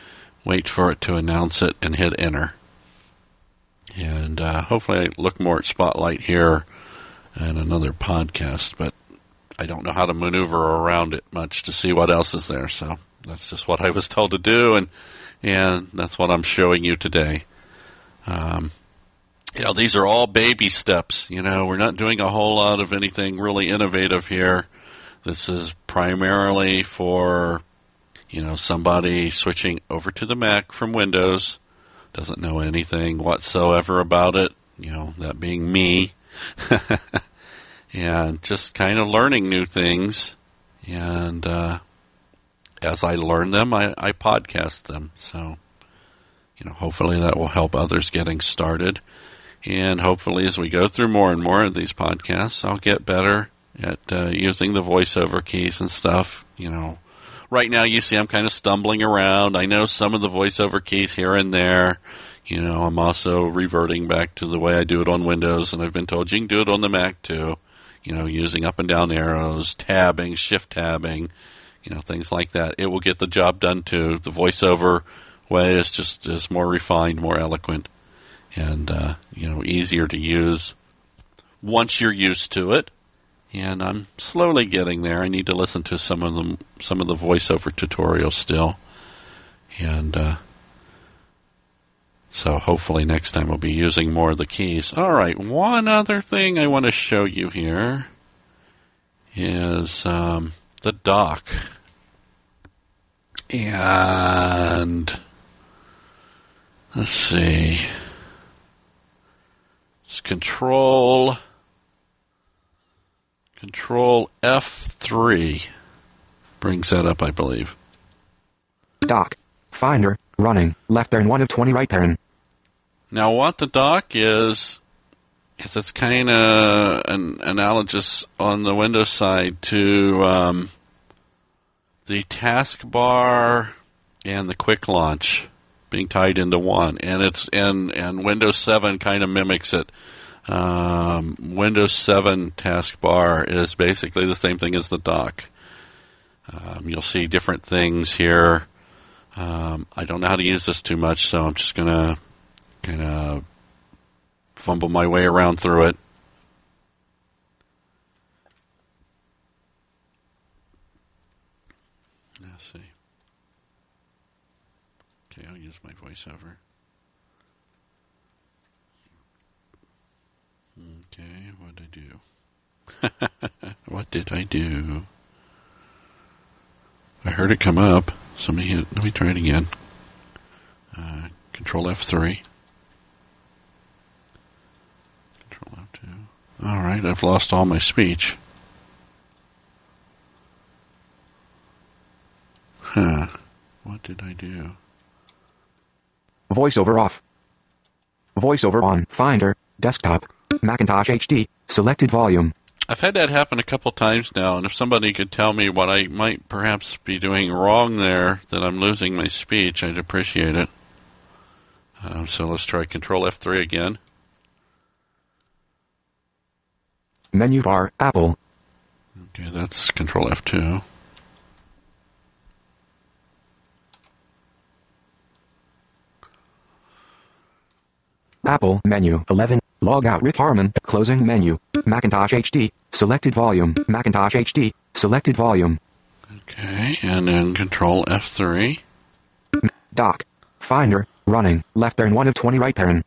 wait for it to announce it and hit enter. And uh, hopefully I look more at Spotlight here and another podcast, but I don't know how to maneuver around it much to see what else is there. So that's just what I was told to do, and and that's what I'm showing you today. Um, you know, these are all baby steps. You know, we're not doing a whole lot of anything really innovative here. This is primarily for, you know, somebody switching over to the Mac from Windows, doesn't know anything whatsoever about it, you know, that being me, and just kind of learning new things. And uh, as I learn them, I, I podcast them. So, you know, hopefully that will help others getting started. And hopefully as we go through more and more of these podcasts, I'll get better at uh, using the voiceover keys and stuff. You know, right now you see I'm kind of stumbling around. I know some of the voiceover keys here and there. You know, I'm also reverting back to the way I do it on Windows, and I've been told you can do it on the Mac too. You know, using up and down arrows, tabbing, shift tabbing, you know, things like that. It will get the job done too. The voiceover way is just is more refined, more eloquent, and uh, you know, easier to use once you're used to it. And I'm slowly getting there. I need to listen to some of them, some of the voiceover tutorials still, and uh, so hopefully next time we'll be using more of the keys. All right, one other thing I want to show you here is um, the dock, and let's see, it's Control. Control F three brings that up, I believe.
Dock. Finder. Running. Left parent one of twenty right parent.
Now what the dock is, is it's kind of an analogous on the Windows side to um, the taskbar and the quick launch being tied into one. And it's and, and Windows seven kind of mimics it. Um, Windows seven taskbar is basically the same thing as the dock. Um, you'll see different things here. Um, I don't know how to use this too much, so I'm just going to kind of fumble my way around through it. Let's see. Okay, I'll use my voiceover. Okay, what did I do? What did I do? I heard it come up. Somebody hit. Let me try it again. Uh, Control F three. Control F two. All right, I've lost all my speech. Huh. What did I do?
Voiceover off. Voiceover on. Finder. Desktop. Macintosh H D. Selected volume.
I've had that happen a couple times now, and if somebody could tell me what I might perhaps be doing wrong there, that I'm losing my speech, I'd appreciate it. Uh, so let's try Control F three again.
Menu bar. Apple.
Okay, that's Control F two.
Apple menu. eleven. Log out. Rick Harmon. Closing menu. Macintosh H D. Selected volume. Macintosh H D. Selected volume.
Okay, and then Control F three.
Dock. Finder. Running. Left parent one of twenty right parent.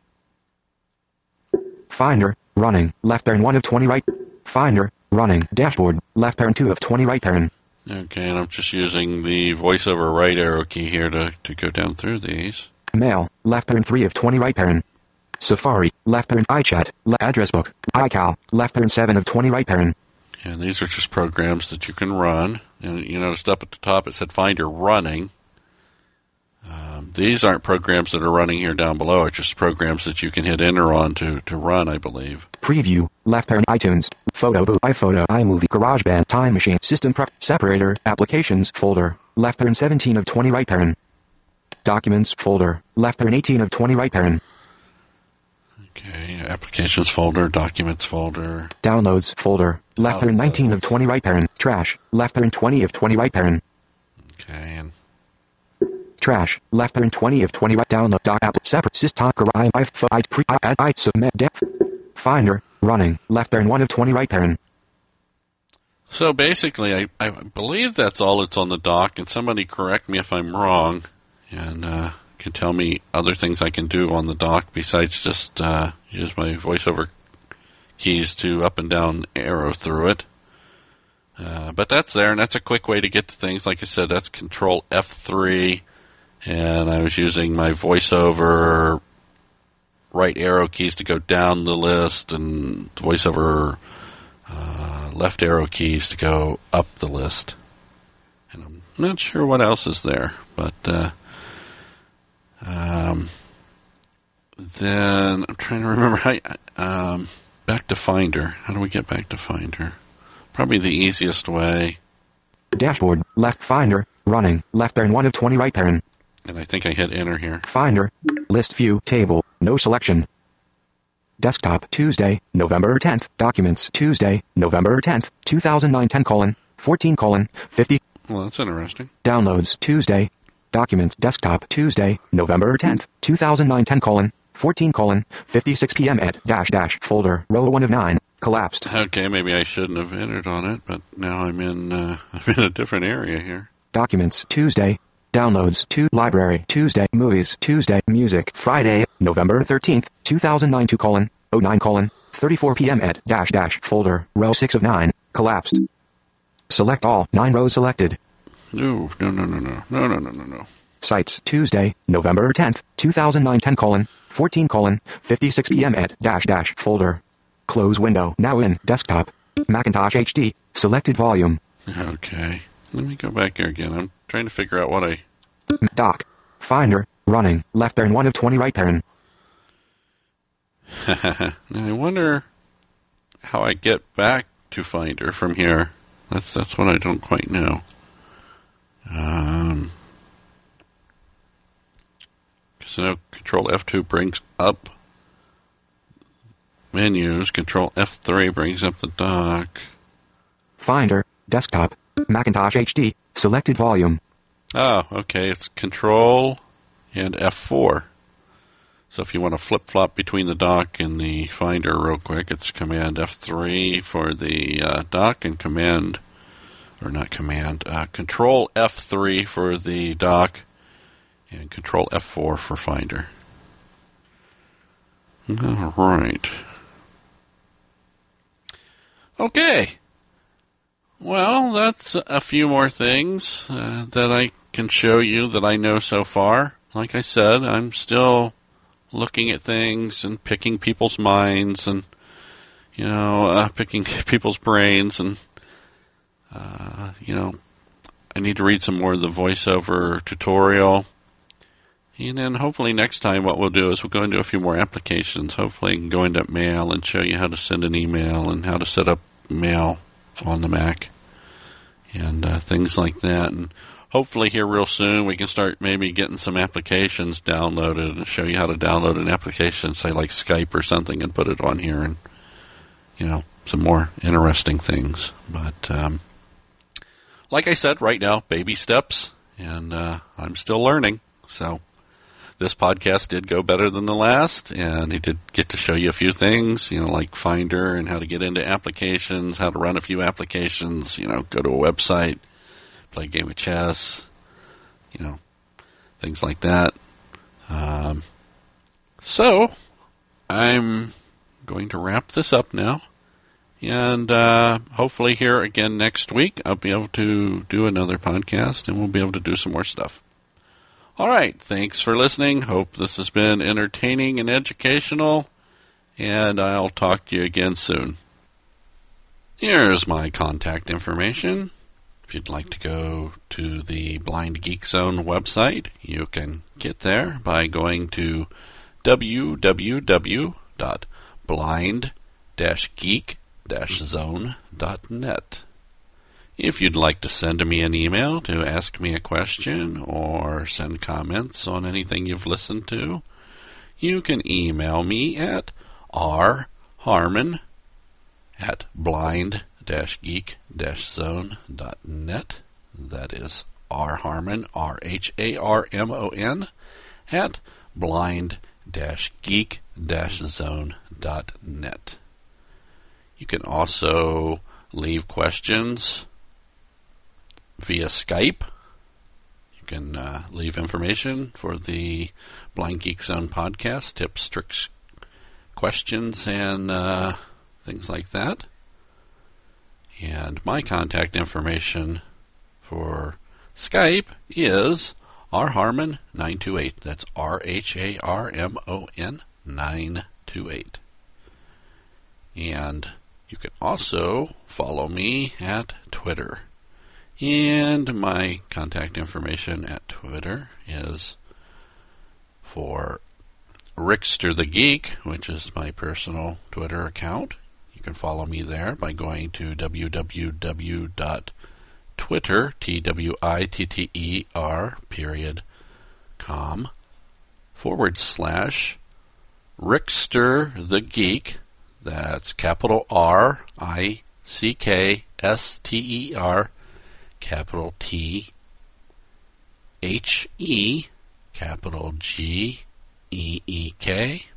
Finder. Running. Left parent one of twenty right. Finder. Running. Dashboard. Left parent two of twenty right parent.
Okay, and I'm just using the voiceover right arrow key here to, to go down through these.
Mail. Left parent three of twenty right parent. Safari. Left parent iChat. Le- address book. iCal. Left parent seven of twenty right parent.
And these are just programs that you can run. And you noticed up at the top it said Finder running. Um, these aren't programs that are running here down below. It's just programs that you can hit enter on to, to run, I believe.
Preview. Left parent iTunes. Photo booth. iPhoto. iMovie. GarageBand. Time Machine. System Prep. Separator. Applications. Folder. Left parent seventeen of twenty right parent. Documents. Folder. Left parent eighteen of twenty right parent.
Okay, applications folder, documents folder.
Downloads folder. Left parent nineteen of twenty right parent. Trash. Left parent twenty of twenty right parent.
Okay, and
Trash. Left turn twenty of twenty. Right download. Doc app. Separate. System. Garage. I. I. Pre. I. I. Submit. Depth. Finder. Running. Left turn one of twenty. Right turn.
So basically, I, I believe that's all that's on the dock, and somebody correct me if I'm wrong, and uh, can tell me other things I can do on the dock besides just uh, use my voiceover keys to up and down arrow through it. Uh, but that's there, and that's a quick way to get to things. Like I said, that's Control F three, and I was using my voiceover right arrow keys to go down the list, and voiceover uh, left arrow keys to go up the list. And I'm not sure what else is there, but uh, um, then I'm trying to remember how. Um, back to Finder. How do we get back to Finder? Probably the easiest way.
Dashboard. Left Finder. Running. Left turn one of twenty. Right turn.
And I think I hit enter here.
Finder. List view. Table. No selection. Desktop. Tuesday, November tenth. Documents. Tuesday, November tenth, two thousand nine. ten colon. fourteen colon. fifty.
Well, that's interesting.
Downloads. Tuesday. Documents. Desktop. Tuesday, November tenth, two thousand nine. ten colon. fourteen colon. fifty-six p.m. at dash dash folder. Row one of nine. Collapsed.
Okay, maybe I shouldn't have entered on it, but now I'm in uh, I'm in a different area here.
Documents. Tuesday. Downloads. To library. Tuesday. Movies. Tuesday. Music. Friday, November thirteenth, two thousand nine. two colon. oh nine colon. thirty-four p.m. at dash dash folder. Row six of nine. Collapsed. Select all. nine rows selected.
No, no, no, no, no, no, no, no, no, no.
Sites. Tuesday, November tenth, two thousand nine. ten colon. fourteen colon. fifty-six p.m. at dash dash folder. Close window. Now in desktop. Macintosh H D. Selected volume.
Okay. Let me go back here again. I'm trying to figure out what I...
Dock. Finder. Running. Left turn one of twenty. Right turn.
Now I wonder how I get back to Finder from here. That's that's what I don't quite know. Um, because I know Control F two brings up menus. Control F three brings up the dock.
Finder. Desktop. Macintosh H D. Selected volume.
Oh, okay. It's Control and F four. So if you want to flip-flop between the dock and the Finder real quick, it's Command F three for the uh, dock and Command, or not Command, uh, Control F three for the dock and Control F four for Finder. All right. Okay. Well, that's a few more things uh, that I can show you that I know so far. Like I said, I'm still looking at things and picking people's minds and, you know, uh, picking people's brains. And, uh, you know, I need to read some more of the voiceover tutorial. And then hopefully next time what we'll do is we'll go into a few more applications. Hopefully I can go into Mail and show you how to send an email and how to set up Mail on the Mac and uh, things like that. And hopefully here real soon we can start maybe getting some applications downloaded and show you how to download an application, say like Skype or something, and put it on here, and, you know, some more interesting things. But um, like I said, right now, baby steps, and uh, I'm still learning. So this podcast did go better than the last, and he did get to show you a few things, you know, like Finder and how to get into applications, how to run a few applications, you know, go to a website, play a game of chess, you know, things like that. Um, so I'm going to wrap this up now, and uh, hopefully here again next week I'll be able to do another podcast, and we'll be able to do some more stuff. All right, thanks for listening. Hope this has been entertaining and educational, and I'll talk to you again soon. Here's my contact information. If you'd like to go to the Blind Geek Zone website, you can get there by going to w w w dot blind dash geek dash zone dot net. If you'd like to send me an email to ask me a question or send comments on anything you've listened to, you can email me at rharmon at blind dash geek dash zone dot net. That is R Harmon, R H A R M O N, at blind dash geek dash zone dot net. You can also leave questions via Skype. You can uh, leave information for the Blind Geek Zone podcast, tips, tricks, questions, and uh, things like that. And my contact information for Skype is R Harmon nine two eight. That's R H A R M O N nine two eight. And you can also follow me at Twitter. And my contact information at Twitter is for Rickster the Geek, which is my personal Twitter account. You can follow me there by going to www.twitter, T-W-I-T-T-E-R, period, com, forward slash Rickster the Geek. That's capital R I C K S T E R, capital T H E, capital G E E K.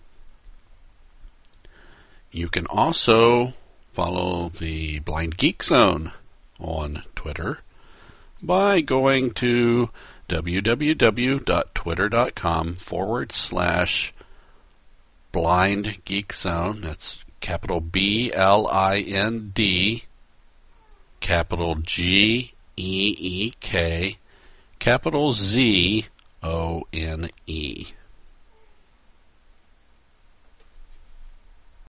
You can also follow the Blind Geek Zone on Twitter by going to www.twitter.com forward slash Blind Geek Zone. That's capital B L I N D, capital G E E K, capital Z O N E.